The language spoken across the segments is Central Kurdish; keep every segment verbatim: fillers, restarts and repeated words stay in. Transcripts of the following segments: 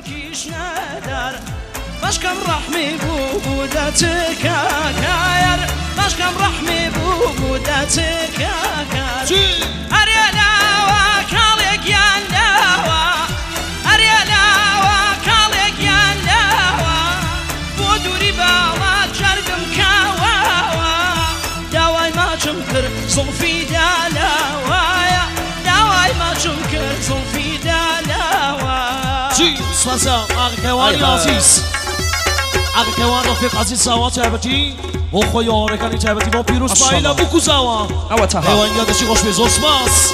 باکیش ندار باشکم رحمی بو بودت کاکایر باشکم رحمی بو بودت کاکایر هریلا و کالگیان لاوا هریلا و کالگیان لاوا بودوری بالا جرگم کاوا داوای ما چمکر زلفی دالاوایا داوای ما چمکر زلفی دالاوا چی سوازا آقای عزیز آقای کیوان رفیق عزیز ساوا تابتی و خوی آرکانی تابتی با پیروز بایلا بکو زاوا او تها کیوان یادشی خوش به زوس ماس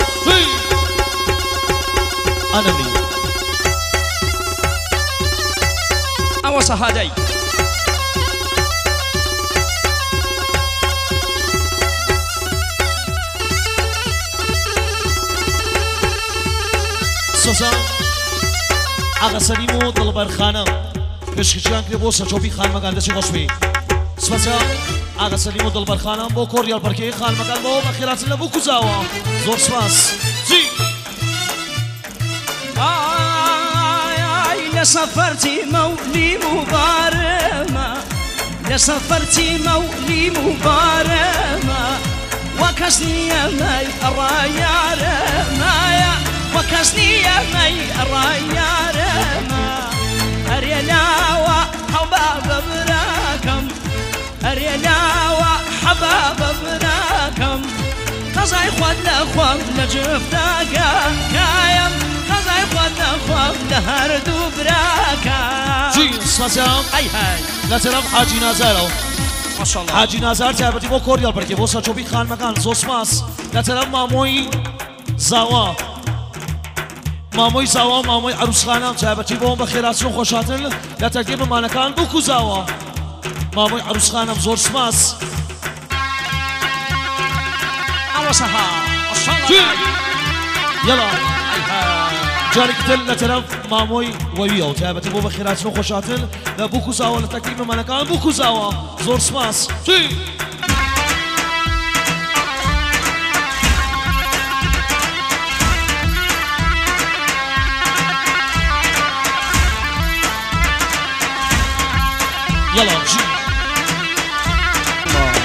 انمی او سهادی سوزا آقا سلیم و دلبر خانم پشکشیان که با سچوبی خان مگان دستی خوش بی سوزا آقا سلیم و دلبر خانم با کوریال پرکی خان مگان با بخیرات لبو کزاوا زور سپاس زی آی آی لسفرتی مولی مبارمه لسفرتی مولی مبارمه وكسني يا مي الرايار مايا وكسني يا مي الرايار ما أريلا وحباب براكم أريلا وحباب براكم قصاي خود لأخوام لجفتاكا كايم قصاي خود لأخوام لهردو براكا جي سوزا أي هاي لا ترم حاجي نازارو ما شاء الله حاجی نظر تابتی با کوریال پرکی با سچوبی خان مکان زوسماس لطرف ماموی زاوا ماموی زاوا ماموی عروس خانم تابتی با بخیراتشون خوشاتن لطرف ممانکان بکو زاوا ماموی عروس خانم زورسماس عروسها ما شاء الله يلا جارك دل لطرف ماموي ويو تابتي بو بخيراتشون خوشاتن لبوكو زاوا لتكريم ممانكان بوكو زاوا زور سماس تي يلا جي